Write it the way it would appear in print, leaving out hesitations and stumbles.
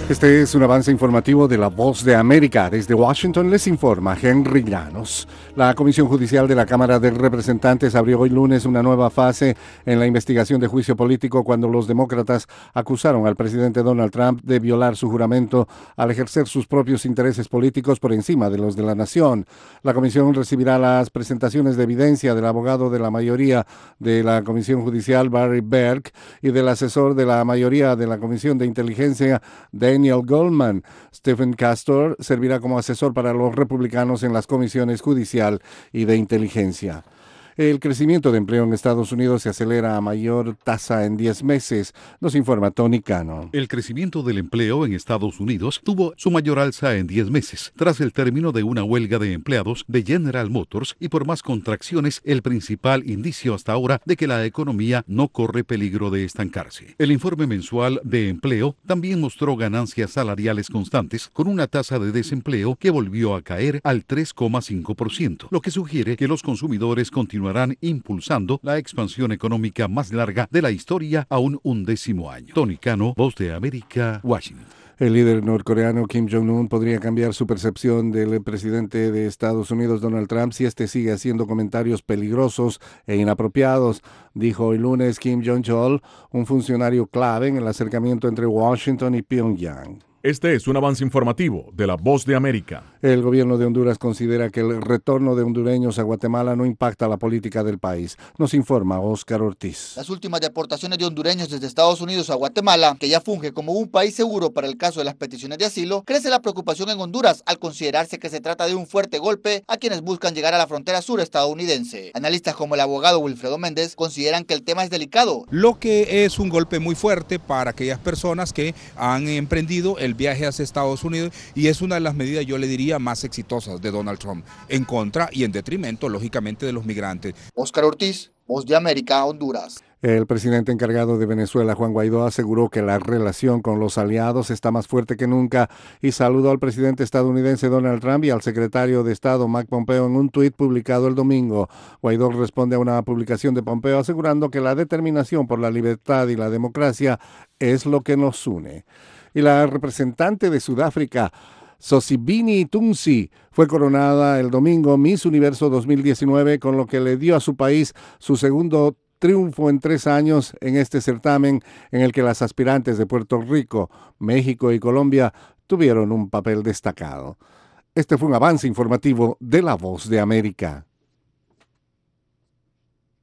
Este es un avance informativo de La Voz de América. Desde Washington les informa Henry Llanos. La Comisión Judicial de la Cámara de Representantes abrió hoy lunes una nueva fase en la investigación de juicio político cuando los demócratas acusaron al presidente Donald Trump de violar su juramento al ejercer sus propios intereses políticos por encima de los de la nación. La comisión recibirá las presentaciones de evidencia del abogado de la mayoría de la Comisión Judicial, Barry Berg, y del asesor de la mayoría de la Comisión de Inteligencia, Daniel Goldman. Stephen Castor servirá como asesor para los republicanos en las comisiones judicial y de inteligencia. El crecimiento de empleo en Estados Unidos se acelera a mayor tasa en 10 meses, nos informa Tony Cano. El crecimiento del empleo en Estados Unidos tuvo su mayor alza en 10 meses, tras el término de una huelga de empleados de General Motors y por más contracciones, el principal indicio hasta ahora de que la economía no corre peligro de estancarse. El informe mensual de empleo también mostró ganancias salariales constantes, con una tasa de desempleo que volvió a caer al 3,5%, lo que sugiere que los consumidores continuarán impulsando la expansión económica más larga de la historia aún un 10º año. Tony Cano, Voz de América, Washington. El líder norcoreano Kim Jong-un podría cambiar su percepción del presidente de Estados Unidos, Donald Trump, si este sigue haciendo comentarios peligrosos e inapropiados, dijo hoy lunes Kim Jong-chol, un funcionario clave en el acercamiento entre Washington y Pyongyang. Este es un avance informativo de La Voz de América. El gobierno de Honduras considera que el retorno de hondureños a Guatemala no impacta la política del país. Nos informa Oscar Ortiz. Las últimas deportaciones de hondureños desde Estados Unidos a Guatemala, que ya funge como un país seguro para el caso de las peticiones de asilo, crece la preocupación en Honduras al considerarse que se trata de un fuerte golpe a quienes buscan llegar a la frontera sur estadounidense. Analistas como el abogado Wilfredo Méndez consideran que el tema es delicado. Lo que es un golpe muy fuerte para aquellas personas que han emprendido el viaje hacia Estados Unidos y es una de las medidas, yo le diría, más exitosas de Donald Trump, en contra y en detrimento, lógicamente, de los migrantes. Oscar Ortiz, Voz de América, Honduras. El presidente encargado de Venezuela, Juan Guaidó, aseguró que la relación con los aliados está más fuerte que nunca y saludó al presidente estadounidense Donald Trump y al secretario de Estado Mike Pompeo en un tuit publicado el domingo. Guaidó responde a una publicación de Pompeo asegurando que la determinación por la libertad y la democracia es lo que nos une. Y la representante de Sudáfrica, Sosibini Tunsi, fue coronada el domingo Miss Universo 2019, con lo que le dio a su país su segundo triunfo en 3 años en este certamen en el que las aspirantes de Puerto Rico, México y Colombia tuvieron un papel destacado. Este fue un avance informativo de La Voz de América.